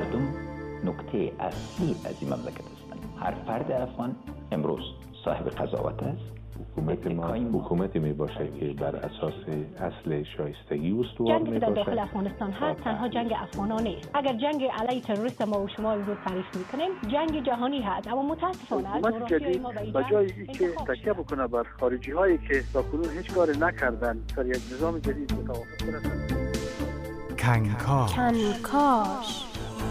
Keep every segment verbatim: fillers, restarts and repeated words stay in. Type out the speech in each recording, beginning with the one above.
مردم نکته اصلی از این مملکت هستند. هر فرد افغان امروز صاحب قضاوت است. حکومت ما حکومتی می باشه که بر اساس اصل شایستگی استوار می باشه. جنگی که در داخل افغانستان هست تنها جنگ افغانان نیست. اگر جنگ علیه تروریست ما و شما رو تعریف میکنیم، جنگ جهانی هست، اما متاسفانه حکومت جدید به جای اینکه تکیه بکنه بر خارجی هایی که تاکنون هیچ کاری نکردن در یک نظام جدید متوافق کنند. کنکاش کنکاش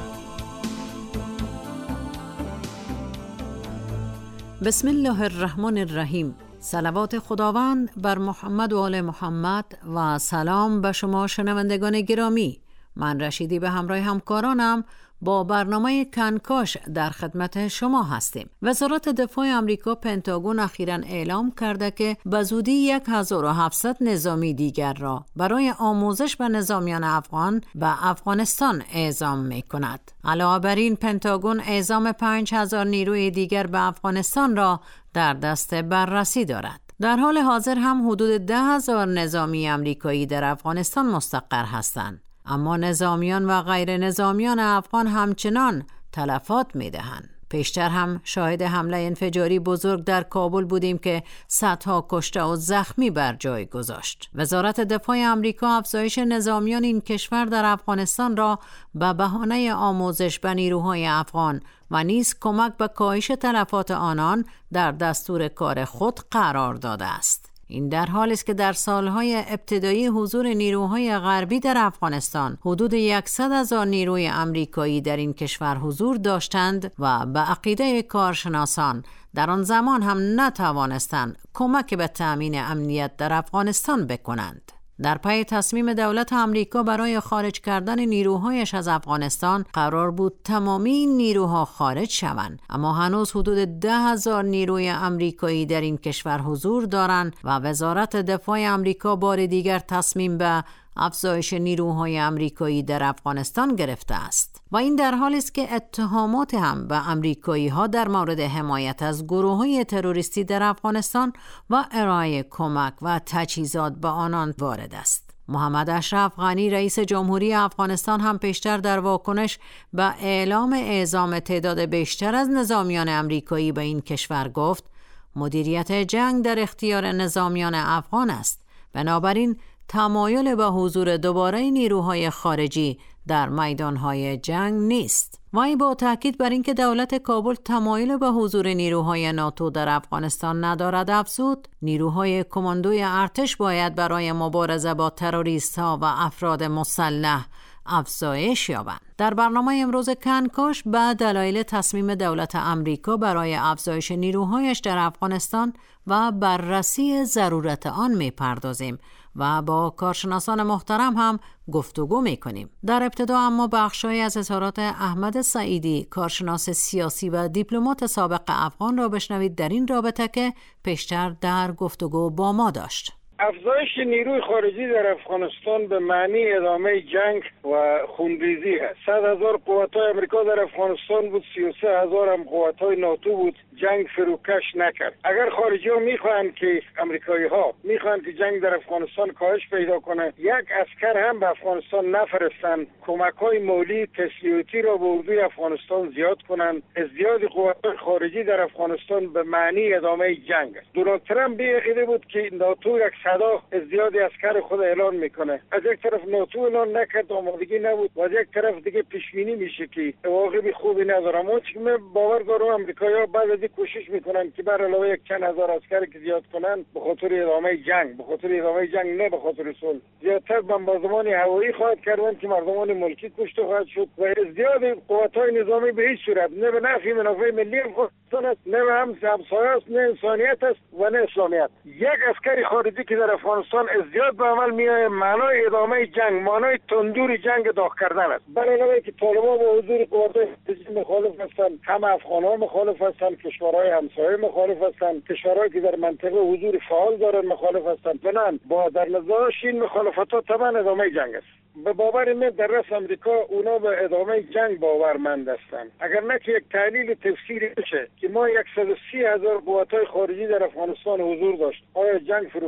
بسم الله الرحمن الرحیم. صلوات خداوند بر محمد و آل محمد و سلام به شما شنوندگان گرامی. من رشیدی به همراه همکارانم با برنامه کنکاش در خدمت شما هستیم. وزارت دفاع آمریکا پنتاگون اخیراً اعلام کرده که به زودی هزار و هفتصد نظامی دیگر را برای آموزش به نظامیان افغان به افغانستان اعزام می کند. علاوه بر این پنتاگون اعزام پنج هزار نیروی دیگر به افغانستان را در دست بررسی دارد. در حال حاضر هم حدود ده هزار نظامی آمریکایی در افغانستان مستقر هستند. اما نظامیان و غیر نظامیان افغان همچنان تلفات می دهند. پیشتر هم شاهد حمله انفجاری بزرگ در کابل بودیم که صدها کشته و زخمی بر جای گذاشت. وزارت دفاع آمریکا افزایش نظامیان این کشور در افغانستان را به بهانه آموزش به نیروهای افغان و نیز کمک به کاهش تلفات آنان در دستور کار خود قرار داده است. این در حالی است که در سالهای ابتدایی حضور نیروهای غربی در افغانستان حدود صد هزار نیروی آمریکایی در این کشور حضور داشتند و به عقیده کارشناسان در آن زمان هم نتوانستند کمک به تأمین امنیت در افغانستان بکنند. در پی تصمیم دولت آمریکا برای خارج کردن نیروهایش از افغانستان قرار بود تمامی این نیروها خارج شوند، اما هنوز حدود ده هزار نیروی آمریکایی در این کشور حضور دارند و وزارت دفاع آمریکا بار دیگر تصمیم به افزایش نیروهای آمریکایی در افغانستان گرفته است و این در حالی است که اتهامات هم به آمریکایی ها در مورد حمایت از گروه‌های تروریستی در افغانستان و ارائه کمک و تجهیزات به آنان وارد است. محمد اشرف غنی رئیس جمهوری افغانستان هم پیشتر در واکنش به اعلام اعزام تعداد بیشتر از نظامیان آمریکایی به این کشور گفت مدیریت جنگ در اختیار نظامیان افغان است، بنابراین تمایل به حضور دوباره نیروهای خارجی در میدانهای جنگ نیست. وی با تاکید بر اینکه دولت کابل تمایل به حضور نیروهای ناتو در افغانستان ندارد افزود نیروهای کماندوی ارتش باید برای مبارزه با تروریست‌ها و افراد مسلح افزایش یابند. در برنامه امروز کنکاش به دلایل تصمیم دولت آمریکا برای افزایش نیروهایش در افغانستان و بررسی ضرورت آن می‌پردازیم و با کارشناسان محترم هم گفتگو می‌کنیم. در ابتدا اما بخشی از اظهارات احمد سعیدی، کارشناس سیاسی و دیپلمات سابق افغان را بشنوید در این رابطه که پیشتر در گفتگو با ما داشت. افزایش نیروی خارجی در افغانستان به معنی ادامه جنگ و خونریزی است. صد هزار قوت‌های آمریکا در افغانستان بود، سی و سه هزار هم قوت‌های ناتو بود. جنگ فروکش نکرد. اگر خارجی‌ها می‌خواهند که آمریکایی‌ها می‌خواهند که جنگ در افغانستان کاهش پیدا کنه، یک عسکر هم به افغانستان نفرستند، کمک‌های مالی تسلیحاتی را به اردوی افغانستان زیاد کنند، ازدیاد قوت‌های خارجی در افغانستان به معنی ادامه جنگ است. دونالد ترامپ به عقیده بود که ناتو یک صدا ازدیاد عسکر خود اعلان میکنه. از یک طرف ناتو اعلان نکرد، آمادگی نبود، و از یک طرف دیگه پیشبینی میشه که واقعی خوبی نداره. اما چه من باور دارم آمریکایی‌ها بعد از کوشش میکنن که بر علاوه یک چند هزار عسکر که زیاد کنن به خاطر ادامه جنگ، به خاطر ادامه جنگ نه به خاطر صلح، زیادتر بمبارزمان هوایی خواهد کردن که مردمان ملکی کشته خواهد شد و ازدیاد قوت‌های نظامی به هیچ صورت نه به نفع منافع ملی افغانستان است، نه به هم همسایه است، نه انسانیت است و نه اسلامیت. یک عسکری خارجی که در افغانستان ازدیاد به عمل میاد معنای ادامه جنگ، معنای تندور جنگ داغ کردن است. برای علاوه که طالبان با حضور قوت‌های مخالف هستند، هم افغان‌ها مخالف هستند، کشورهای همسایه مخالف هستند، کشورهایی که در منطقه حضور فعال دارند مخالف هستند. بنان با در نظرش این مخالفت‌ها طبعا ادامه جنگ است. به باور من در رأس امریکا اونا به ادامه جنگ باورمند هستند. اگر نه که یک تحلیل تفسیری بشه که ما صد و سی هزار قوت‌های خارجی در افغانستان حضور داشت، آیا جنگ فروکش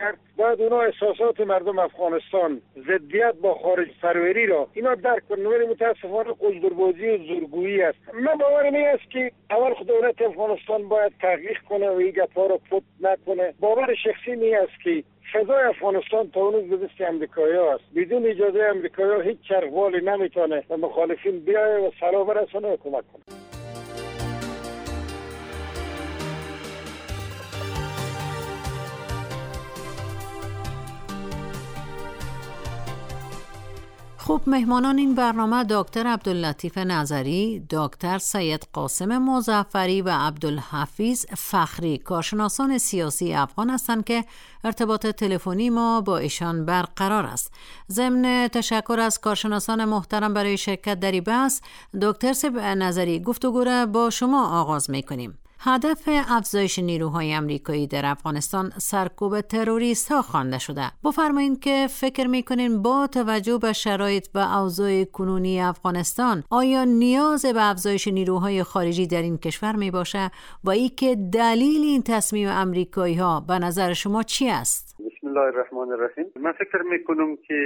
کرد. باید اونا احساسات مردم افغانستان، ضدیت با خارج پروری را اینا درک کنن. ولی متاسفانه قلدربازی و زورگویی است. من باورم این است که اول خود دولت افغانستان باید تحقیق کنه و این گپ‌ها را فوت نکنه. باور شخصی این است که فضای افغانستان تا اون به دست امریکایی‌ها است. بدون اجازه امریکایی‌ها هیچ چرخوالی نمیتونه به مخالفین بیایه و سلام برسونه و کمک کنه. خب مهمانان این برنامه دکتر عبداللطیف نظری، دکتر سید قاسم مظفری و عبدالحفیظ فخری، کارشناسان سیاسی افغان هستند که ارتباط تلفنی ما با ایشان برقرار است. ضمن تشکر از کارشناسان محترم برای شرکت در این بحث، دکتر سید نظری گفتگو را با شما آغاز می‌کنیم. هدف افزایش نیروهای آمریکایی در افغانستان سرکوب تروریست ها خوانده شده. بفرمایید که فکر میکنین با توجه به شرایط و اوضاع کنونی افغانستان آیا نیاز به افزایش نیروهای خارجی در این کشور می باشه و ای که دلیل این تصمیم آمریکایی ها به نظر شما چی است؟ بسم الله الرحمن الرحیم. من فکر میکنم که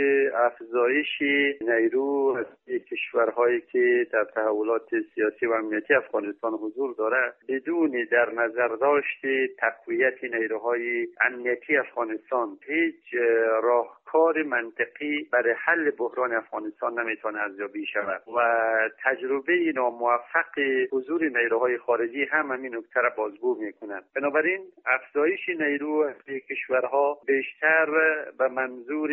افزایش نیرو کشورهایی که در تحولات سیاسی و امنیتی افغانستان حضور داره بدون در نظر داشت تقویت نیروهای امنیتی افغانستان هیچ راهکار منطقی برای حل بحران افغانستان نمیتونه ارزیابی شود و تجربه ناموفق حضور نیروهای خارجی هم همین نکته را بازگو میکنند. بنابراین افزایش نیرو کشورها بیشتر به منظور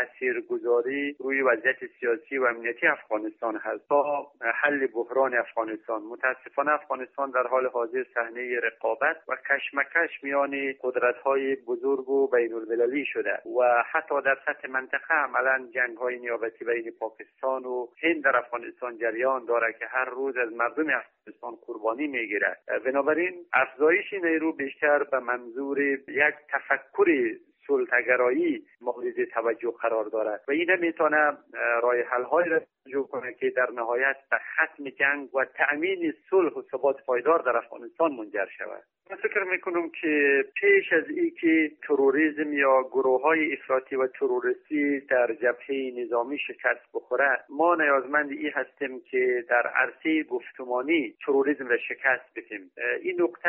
تاثیرگذاری روی وضعیت سیاسی و امنیتی افغانستان هست تا حل بحران افغانستان. متاسفانه افغانستان در حال حاضر صحنه رقابت و کشمکش میان قدرت‌های بزرگ و بین‌المللی شده و حتی در سطح منطقه عملاً جنگ‌های نیابتی بین پاکستان و هند در افغانستان جریان داره که هر روز از مردم افغانستان قربانی میگیرد. بنابراین افزایش نیرو بیشتر به منظور یک تفکر سلطه‌گرایی مورد توجه قرار دارد و این میتونه راه حل‌هایی را ایجاد کنه که در نهایت به ختم جنگ و تأمین صلح و ثبات پایدار در افغانستان منجر شود. من فکر میکنم که پیش از این که تروریسم یا گروه‌های افراطی و تروریستی در جبهه نظامی شکست بخوره، ما نیازمند این هستیم که در عرصه گفتمانی تروریسم را شکست بدیم. این نکته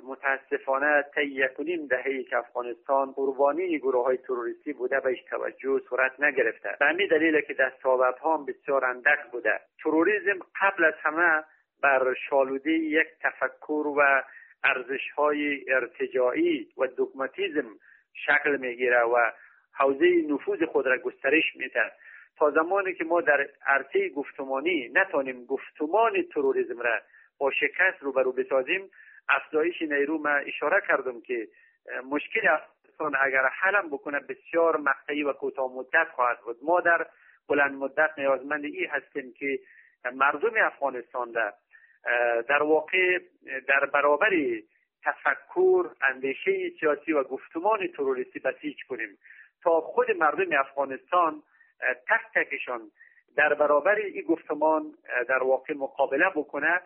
متاسفانه طی یک و نیم دهه‌ای که افغانستان قربانی گروه‌های تروریستی بوده بهش توجه صورت نگرفته. به همین دلیل که دستاوردها هم بسیار اندک بوده. تروریسم قبل از همه بر شالوده یک تفکر و ارزش‌های ارتجاعی و دوگماتیسم شکل میگیره و حوزه نفوذ خود را گسترش میده. تا زمانی که ما در عرصه گفتمانی نتونیم گفتمان تروریسم را با شکست روبرو بسازیم، افزایش نیرو، ما اشاره کردم که مشکل افغانستان اگر حلم بکنه بسیار مقطعی و کوتاه مدت خواهد بود. ما در بلند مدت نیازمند این هستیم که مردم افغانستان را در واقع در برابر تفکر، اندیشه سیاسی و گفتمان تروریستی بسیج کنیم تا خود مردم افغانستان تک تکشان در برابر این گفتمان در واقع مقابله بکنه.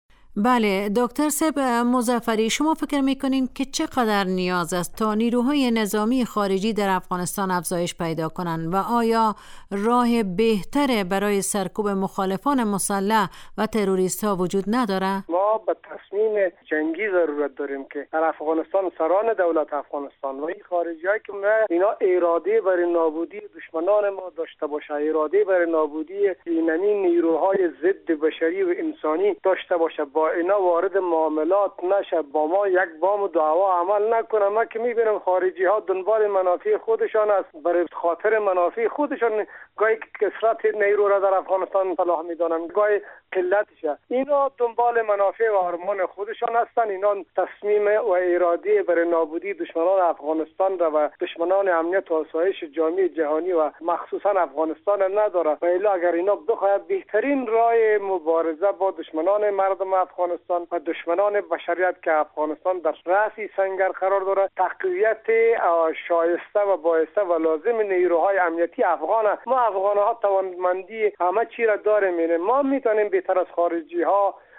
بله دکتر سید مظفری، شما فکر میکنین که چقدر نیاز است تا نیروهای نظامی خارجی در افغانستان افزایش پیدا کنند و آیا راه بهتره برای سرکوب مخالفان مسلح و تروریست ها وجود نداره؟ ما به تصمیم جنگی ضرورت داریم که در افغانستان سران دولت افغانستان و این خارجی هایی که اینا اراده برای نابودی دشمنان ما داشته باشه، اراده برای نابودی اینمی نیروهای ضد بشری و انسانی داشته باشه، با اینا وارد معاملات نشه، با ما یک بام و دعوا عمل نکنه. ما که میبینم خارجی ها دنبال منافع خودشان است، برای خاطر منافع خودشان گاهی کثرت نیرو را در افغانستان صلاح میدانند، گاهی قلتش. اینا دنبال منافع و آرمان خودشان هستند. اینا تصمیم و اراده برای نابودی دشمنان افغانستان را و دشمنان امنیت و آسایش جامعه جهانی و مخصوصا افغانستان نداره. و الا اگر اینا بخواهد بهترین راه مبارزه با دشمنان مردم افغانستان و دشمنان بشریت که افغانستان در رأس سنگر قرار داره، تقویت شایسته و بایسته و لازم نیروهای امنیتی افغانه. ما افغان‌ها توانمندی همه چی را داریم. ما میتونیم بهتر از خارجی ها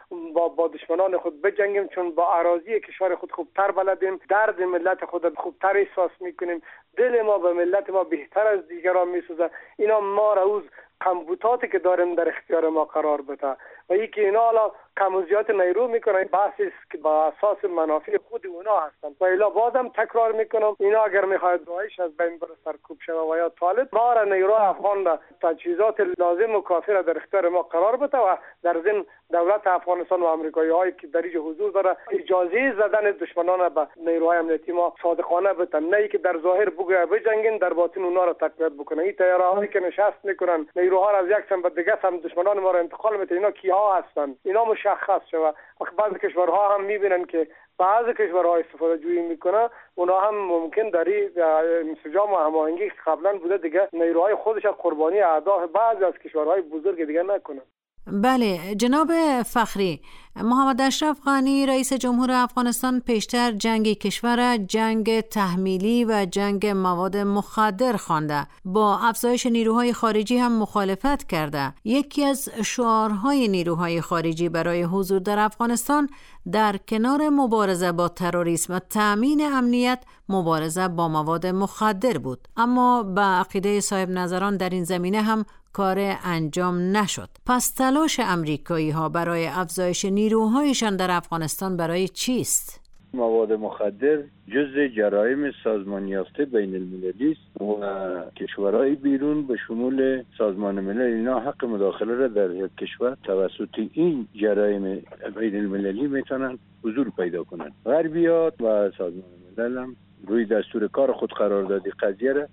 با با دشمنان خود بجنگیم، چون با اراضی کشور خود خوبتر بلدیم، درد ملت خود خوبتر احساس میکنیم، دل ما به ملت ما بهتر از دیگران میسوزه. اینا ما روز کمبوداتی که داریم در اختیار ما قرار بده و یکی اینا حالا کم و زیاد نیرو میکنن، بحثی است که با اساس منافع خود اونا هستن. و الا بازم تکرار میکنم اینا اگر میخواد داعش از بین بره، سرکوب شوه و یا طالب، ما را نیرو افغان را تجهیزات لازم و کافی را در اختیار ما قرار بده و در ضمن دولت افغانستان و آمریکایی هایی که در اینجا حضور داره اجازه زدن دشمنان به نیروهای امنیتی ما صادقانه بدن، نه که در ظاهر بگه بجنگین در باطن اونا را تقویت بکنن. این تیارهایی که نشست میکنن نیروها را از یک سمت به دیگه سمت دشمنان ما را انتقال میدن، اینا کیها هستن؟ اینا مشخص شوه. بعضی کشورها هم میبینن که بعضی کشورها استفاده جویی میکنه، اونا هم ممکن در این انسجام و هماهنگی قبلا بوده دیگه نیروهای خودش قربانی اعدای بعضی از کشورهای بزرگ دیگه نکنه. بله جناب فخری، محمد اشرف غنی رئیس جمهور افغانستان پیشتر جنگ کشور جنگ تحمیلی و جنگ مواد مخدر خوانده، با افزایش نیروهای خارجی هم مخالفت کرده. یکی از شعارهای نیروهای خارجی برای حضور در افغانستان در کنار مبارزه با تروریسم و تأمین امنیت مبارزه با مواد مخدر بود، اما به عقیده صاحب نظران در این زمینه هم کار انجام نشد. پس تلاش امریکایی ها برای افزایش نیروهایشان در افغانستان برای چیست؟ مواد مخدر جزء جرایم سازمان یافته بین المللی است و کشورهای بیرون به شمول سازمان ملل اینا حق مداخله را در یک کشور توسط این جرایم بین المللی میتونن حضور پیدا کنند. غربیات و سازمان ملل هم روی دستور کار خود قرار دادی قضیه را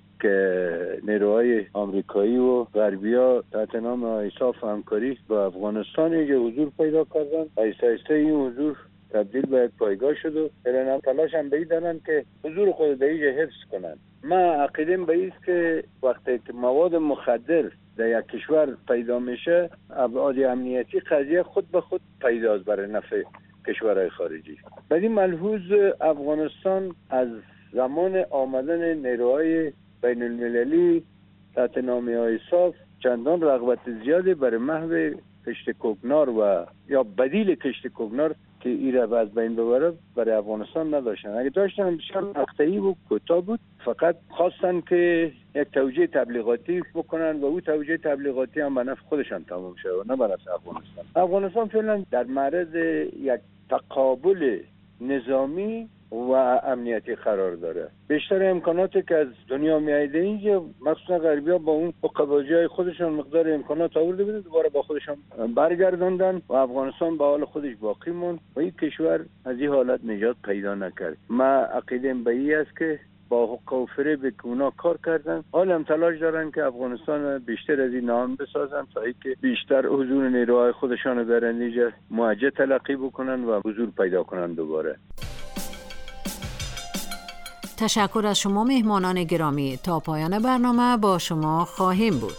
که نیروهای آمریکایی و غربی‌ها تحت نام ایساف همکاری با افغانستان اینجا حضور پیدا کردن. ایسته ایسته این حضور تبدیل به یک پایگاه شد و الان تلاش هم به این دارن که حضور خود در اینجا حفظ کنن. من عقیدم به ایست که وقتی که مواد مخدر در یک کشور پیدا میشه، ابعاد امنیتی قضیه خود به خود پیداست برای نفع کشورهای خارجی. بدین ملحوظ افغانستان از زمان آمدن نیروهای بین المللی تحت نام ایساف چندان رغبت زیادی برای محو کشت کوکنار و یا بدیل کشت کوکنار که ایره از بین ببره برای افغانستان نداشتن. اگه داشتن بسیار مقطعی و کوتاه بود، فقط خواستن که یک توجیه تبلیغاتی بکنن و او توجیه تبلیغاتی هم به نفع خودشان تمام شد و نه به نفع افغانستان. افغانستان فعلا در معرض یک تقابل نظامی و امنیتی قرار داره. بیشتر امکاناتی که از دنیا میایده اینجا مخصوصا غربی‌ها با اون قباجی‌های خودشون مقدار امکانات آورده بودن، دوباره با خودشون برگردوندن و افغانستان با حال خودش باقی موند و این کشور از این حالت نجات پیدا نکرد. من عقیده‌ام به این است که با حق و فریب که اونا کار کردن، حالا هم تلاش دارن که افغانستان بیشتر از این نام بسازن تا اینکه بیشتر حضور نیروهای خودشان در اینجا موجه تلقی بکنن و حضور پیدا کنن دوباره. تشکر از شما مهمانان گرامی. تا پایان برنامه با شما خواهیم بود.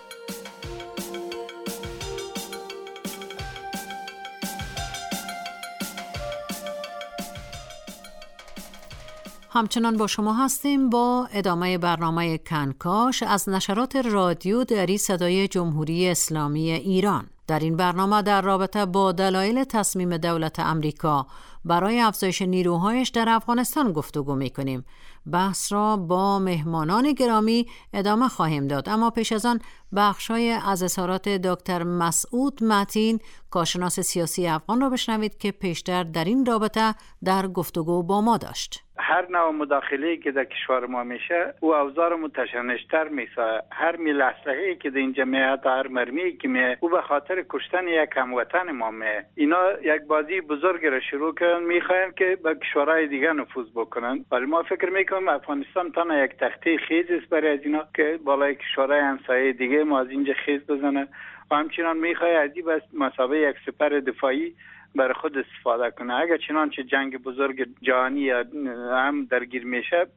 همچنان با شما هستیم با ادامه برنامه کنکاش از نشرات رادیو دری صدای جمهوری اسلامی ایران. در این برنامه در رابطه با دلایل تصمیم دولت امریکا برای افزایش نیروهایش در افغانستان گفتگو می‌کنیم. بحث را با مهمانان گرامی ادامه خواهیم داد، اما پیش از آن بخش‌های از اظهارات دکتر مسعود متین، کارشناس سیاسی افغان را بشنوید که پیشتر در این رابطه در گفتگو با ما داشت. هر نوع مداخله‌ای که در کشور ما میشه او اوضاع رو متشنج‌تر میسازه. هر میل اسلحه‌ای که در این جمعیت، هر مرمی که می او به خاطر کشتن یک هموطن ما می اینا یک بازی بزرگ را شروع کردن، میخواین که به کشورهای دیگه نفوذ بکنن. ولی ما فکر میکنم افغانستان تنها یک تخته خیز است برای از اینا که بالای کشورهای همسایه دیگه ما از اینجا خیز بزنه و همچنان میخواد از این بس مسابقه یک سپر دفاعی برای خود استفاده کنه. اگر چنانچه جنگ بزرگ جهانی هم درگیر میشه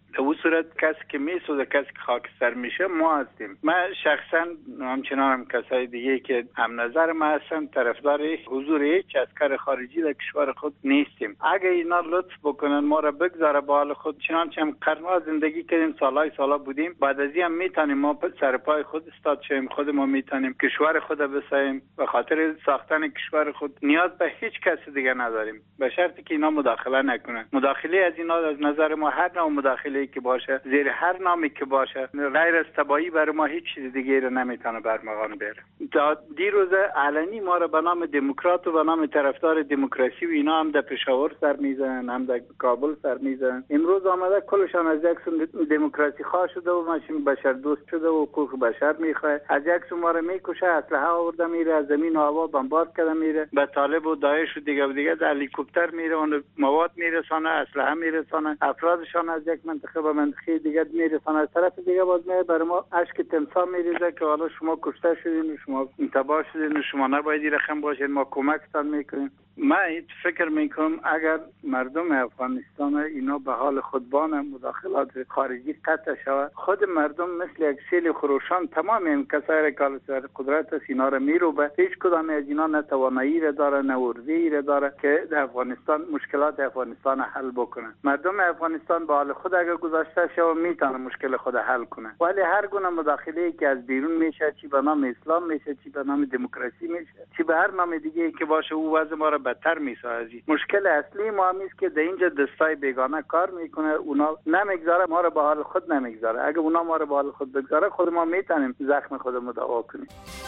به اون صورت کسی که میسوزه، کسی که خاکستر میشه ما هستیم. من شخصا همچنان هم کسای دیگه که هم نظر ما هستن طرفدار حضور هیچ عسکر خارجی در کشور خود نیستیم. اگه اینا لطف بکنن ما را بگذاره با حال خود، چنانچه هم قرنها زندگی کردیم، سالهای سالا بودیم، بعد از این هم میتونیم ما سر پای خود استاد شیم، خود ما میتونیم کشور خود بسازیم. به خاطر ساختن کشور خود نیاز به هیچ کس دیگه نداریم، به شرطی که اینا مداخله نکنن. مداخله از اینا از نظر ما هر نوع مداخله که باشه، زیر هر نامی که باشه، غیر از تباهی برای ما هیچ چیز دیگه رو نمیتونه برمغان بیاره. تا دیروز علنی ما رو به نام دموکرات و به نام طرفدار دموکراسی و اینا هم در پشاور سر میزنن، هم در کابل سر میزنن. امروز آمده کلشان از یک سو دموکراسی خواه شده و ماشین بشر دوست شده و حقوق بشر میخواه، از یک سو ما رو میکشه، اسلحه آورده میره، از زمین و هوا بمبارد کرده میره، به طالب و داعش و دیگه و دیگه در هلیکوپتر میره، اون مواد میرسانه، اسلحه میرسانه، افرادشان از یک منطقه به منطقه دیگه میرسانه. از طرف دیگه باز میاد برای ما اشک تمسا میریزه که حالا شما کشته شدین و شما انتباه شدین و شما نباید این رقم باشین، ما کمکتان میکنیم. من فکر میکنم اگر مردم افغانستان اینا به حال خودبان مداخلات خارجی قطع شود، خود مردم مثل یک سیل خروشان تمام این کسایی که سر قدرت است اینا را میروبه. هیچ کدام از اینا نه توانایی را داره نه ورزی را داره که در افغانستان مشکلات افغانستان حل بکنه. مردم افغانستان به حال خود اگر گذاشته شود میتونه مشکل خود حل کنه، ولی هر گونه مداخله که از بیرون میشه، چی به نام اسلام میشه، چی به نام دموکراسی میشه، چی به هر نام دیگه که باشه، او وضع ما را بدتر میسازی. مشکل اصلی ما هم است که در اینجا دستای بیگانه کار میکنه، اونا نمیگذاره ما را به حال خود نمیگذاره. اگه اونا ما را به حال خود بگذاره، خود ما میتونیم زخم خودمون دوا کنیم.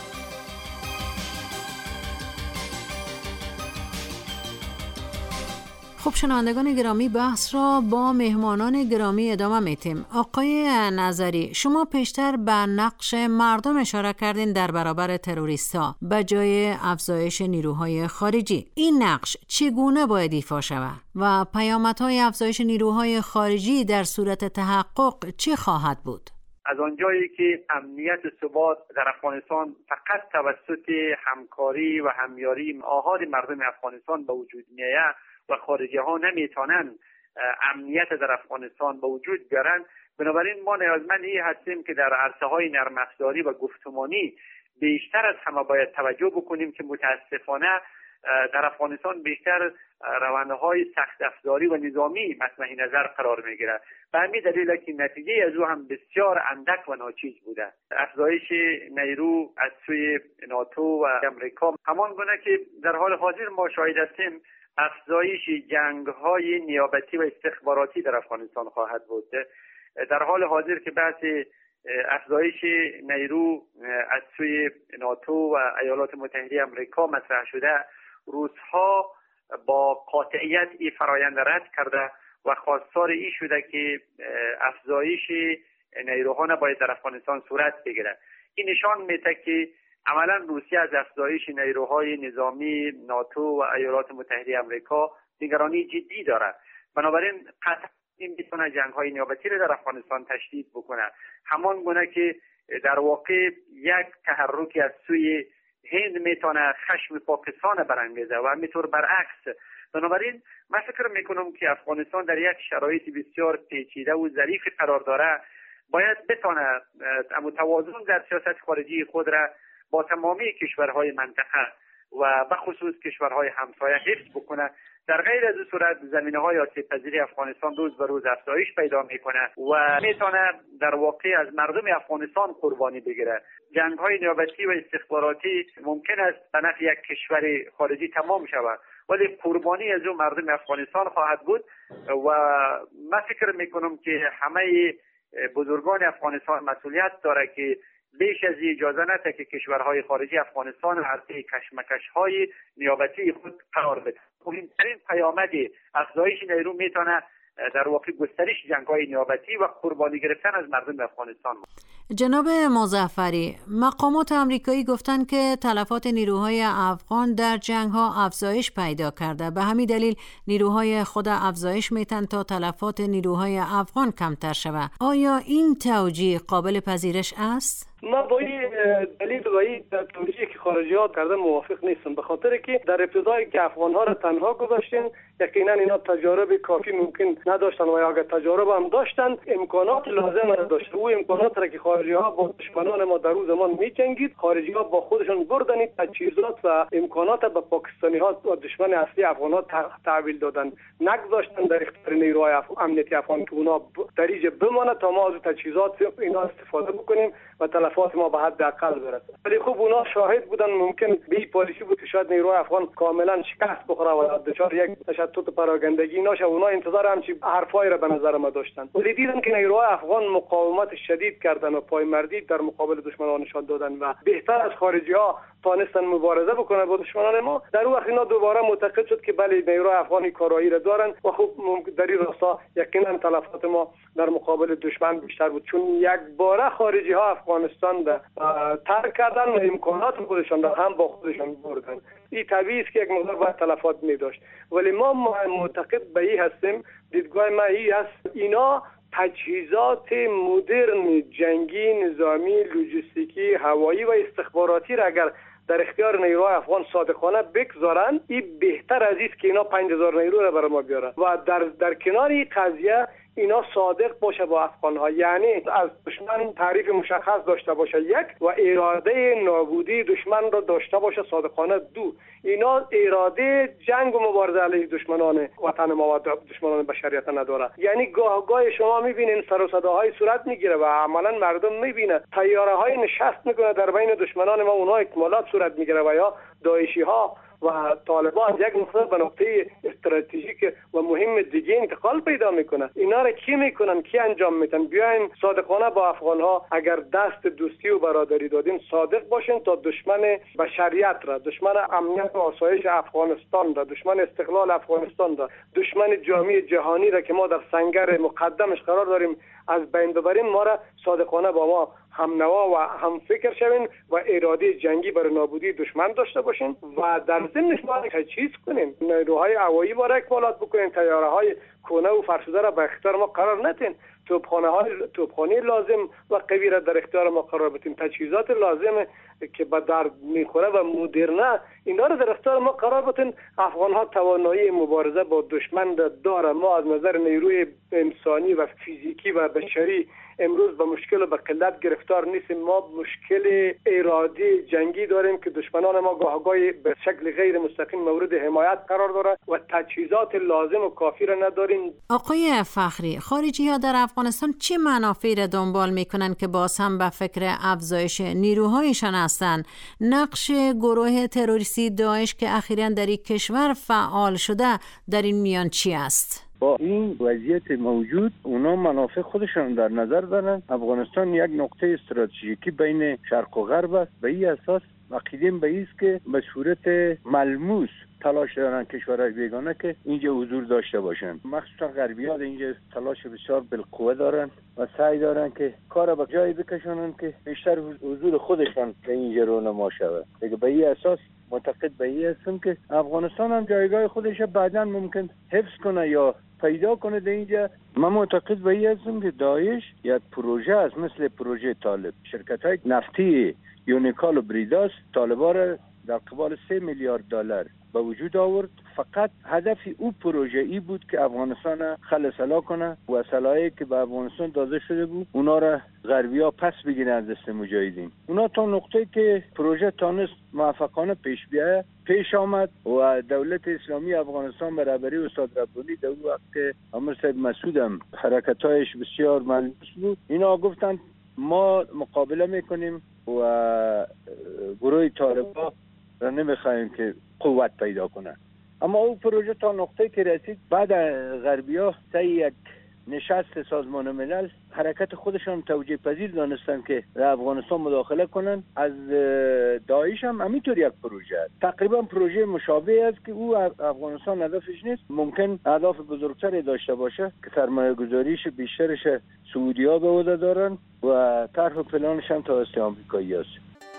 خب شنوندگان گرامی، بحث را با مهمانان گرامی ادامه میتیم. آقای نظری، شما پیشتر به نقش مردم اشاره کردین در برابر تروریستا به جای افزایش نیروهای خارجی. این نقش چگونه باید ایفا شود و پیامدهای افزایش نیروهای خارجی در صورت تحقق چه خواهد بود؟ از آنجایی که امنیت و ثبات در افغانستان فقط توسط همکاری و همیاری آحاد مردم افغانستان به وجود میآید و خارجی ها نمیتونن امنیت در افغانستان به وجود بیارن، بنابراین ما نیازمند این هستیم که در عرصه های نرم افزاری و گفتمانی بیشتر از همه باید توجه بکنیم که متاسفانه در افغانستان بیشتر روندهای سخت افزاری و نظامی مطمع نظر قرار میگیره. به همین دلیل که نتیجه از او هم بسیار اندک و ناچیز بوده. افزایش نیرو از سوی ناتو و امریکا، همان گونه که در حال حاضر ما شاهد هستیم افزایش جنگ‌های نیابتی و استخباراتی در افغانستان خواهد بود. در حال حاضر که بحث افزایش نیرو از سوی ناتو و ایالات متحده آمریکا مطرح شده، روس‌ها با قاطعیت این فرایند رد کرده و خواستار این شده که افزایش نیروها نباید در افغانستان صورت بگیره. این نشان میده که عملا روسیه از افزایش نیروهای نظامی ناتو و ایالات متحده آمریکا نگرانی جدی داره. بنابراین قطعا این میتونه جنگ‌های نیابتی را در افغانستان تشدید بکنه، همان گونه که در واقع یک تحرکی از سوی هند میتونه خشم پاکستان برانگیزه و همینطور برعکس. بنابراین من فکر میکنم که افغانستان در یک شرایط بسیار پیچیده و ظریف قرار داره، باید بتونه توازن در سیاست خارجی خود را با تمامی کشورهای منطقه و به خصوص کشورهای همسایه حفظ بکنه. در غیر از این صورت زمینه‌های آسیب‌پذیری افغانستان روز به روز افزایش پیدا میکنه و میتونه در واقع از مردم افغانستان قربانی بگیره. جنگ‌های نیابتی و استخباراتی ممکن است به نفع یک کشور خارجی تمام شود، ولی قربانی از اون مردم افغانستان خواهد بود و من فکر میکنم که همه بزرگان افغانستان مسئولیت داره که بیش از اجازه نده که کشورهای خارجی افغانستان عرضه کشمکش‌های نیابتی خود قرار بده. مهمترین پیامد افزایش نیرو میتونه در واقع گسترش جنگ‌های نیابتی و قربانی گرفتن از مردم افغانستان بود. جناب مظفری، مقامات آمریکایی گفتند که تلفات نیروهای افغان در جنگ‌ها افزایش پیدا کرده. به همین دلیل نیروهای خود افزایش میتن تا تلفات نیروهای افغان کمتر شود. آیا این توجیه قابل پذیرش است؟ من با این دلیل و این توجیه که خارجی ها کردن موافق نیستم، به خاطر که در ابتدای که افغان ها را تنها گذاشتین یقینا اینا تجارب کافی ممکن نداشتن و اگر تجارب هم داشتن امکانات لازم نداشتن. او امکانات را که خارجی ها با دشمنان ما در اون زمان می‌جنگید خارجی ها با خودشون بردن تجهیزات و امکانات به پاکستانی ها و دشمن اصلی افغان ها تحویل دادن، نگذاشتن در اختیار نیروهای امنیتی افغان که اونا در اینجا بمانه تا ما از تجهیزات اینا استفاده بکنیم و تلفات ما به حد اقل برسه. ولی خب اونا شاهد بودن، ممکن به این پالیسی بود که شاید نیروهای افغان کاملا شکست بخوره و دچار یک تشتت پراگندگی نشه. اونا انتظار همچین حرفایی را به نظر ما داشتن. ولی دیدن که نیروهای افغان مقاومت شدید کردن و پایمردی در مقابل دشمنان نشان دادن و بهتر از خارجی ها تانستن مبارزه بکنن با دشمنان ما. در اون وقت اینا دوباره معتقد شد که بله نیروهای افغانی کارایی را دارن و خب در این راستا یقینا تلفات ما در مقابل دشمن بیشتر بود، چون یک باره خارجی ها افغانستان را ترک کردن و امکانات خودشان را هم با خودشان بردن. این طبیعی است که یک مقدار باید تلفات می داشت، ولی ما معتقد به این هستیم، دیدگاه ما این است، اینا تجهیزات مدرن جنگی، نظامی، لوجستیکی، هوایی و استخباراتی را اگر در اختیار نیروهای افغان صادقانه بگذارن، این بهتر از است که اینا پنج هزار نیرو را برای ما بیارن و در در کنار این قضیه اینا صادق باشه با افغان ها، یعنی از دشمن تعریف مشخص داشته باشه یک و اراده نابودی دشمن را داشته باشه صادقانه دو. اینا اراده جنگ و مبارزه علیه دشمنان وطن ما و دشمنان بشریت نداره. یعنی گاه گاه شما میبینین سر و صداهای صورت میگیره و عملا مردم میبینه طیاره های نشست میکنه در بین دشمنان ما، اونها اکمالات صورت میگیره و یا داعشی ها و طالبان یک نقطه به نقطه استراتژیک و مهم دیگه انتقال پیدا میکنه. اینا را کی میکنن، کی انجام میدن؟ بیاین صادقانه با افغان ها اگر دست دوستی و برادری دادین صادق باشین تا دشمن بشریت را، دشمن امنیت و آسایش افغانستان را، دشمن استقلال افغانستان را، دشمن جامعه جهانی را که ما در سنگر مقدمش قرار داریم از بین ببریم، ما را صادقانه با ما هم نوا و هم فکر شوین و اراده جنگی برای نابودی دشمن داشته باشین و در ضمنش ما تجهیز کنین، نیروهای هوایی ما را اکمالات بکنین، طیاره های کونه و فرسوده را به اختیار ما قرار ندین، توپخانه های توپخانه لازم و قوی را در اختیار ما قرار بدین، تجهیزات لازم که به درد میخوره و مدرنه اینا را در اختیار ما قرار بدین. افغان ها توانایی مبارزه با دشمن داره. ما از نظر نیروی انسانی و فیزیکی و بشری امروز به مشکل و به قلت گرفتار نیستیم. ما مشکل ارادی جنگی داریم که دشمنان ما گاهگاهی به شکل غیر مستقیم مورد حمایت قرار داره و تجهیزات لازم و کافی را نداریم. آقای فخری، خارجی ها در افغانستان چه منافعی را دنبال میکنن که باز هم به فکر افزایش نیروهایشان هستند؟ نقش گروه تروریستی داعش که اخیراً در این کشور فعال شده در این میان چی است؟ با این وضعیت موجود اونا منافع خودشان در نظر دارن. افغانستان یک نقطه استراتژیکی بین شرق و غرب است. به این اساس عقیده‌ام به این است که به صورت ملموس تلاش دارن کشورهای بیگانه که اینجا حضور داشته باشن. مخصوصا غربی‌ها اینجا تلاش بسیار بالقوه دارن و سعی دارن که کار به جایی بکشونن که بیشتر حضور خودشان به اینجا رونما شود. دیگه به این اساس معتقد به این هستم که افغانستان هم جایگاه خودش بعداً ممکن حفظ کنه یا پیدا کنه در اینجا. من معتقد به این هستم که داعش یک پروژه است مثل پروژه طالب. شرکت‌های نفتی یونیکال و بریداس طالبان را در قبال سه میلیارد دلار به وجود آورد. فقط هدف او پروژه ای بود که افغانستان خلسلا کنه و اسلحه‌ای که به افغانستان داده شده بود اونا را غربی‌ها پس بگیرن از دست مجاهدین. اونا تا نقطه که پروژه تانست موفقانه پیش بیایه پیش آمد و دولت اسلامی افغانستان برابری استاد ربانی در اون وقت که عمر صاحب مسعود هم حرکتایش بسیار ملموس بود، اینا گفتن ما مقابله میکنیم و گروه طالبان را نمیخوایم که قوت پیدا کنه. اما او پروژه تا نقطه که رسید بعد غربی‌ها سعی یک نشست سازمان ملل حرکت خودشان توجیه پذیر دانستن که در افغانستان مداخله کنن. از داعش هم همینطور یک پروژه است، تقریبا پروژه مشابه است که او افغانستان هدفش نیست، ممکن اهداف بزرگتری داشته باشه که سرمایه گذاریش بیشترش سعودی ها به عهده دارن و طرح و پلانش هم توسط آمریکایی است.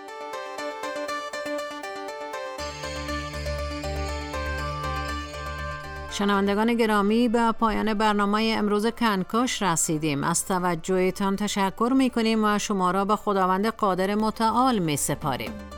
شنوندگان گرامی، به پایان برنامه امروز کنکاش رسیدیم. از توجهتان تشکر می کنیم و شما را به خداوند قادر متعال می سپاریم.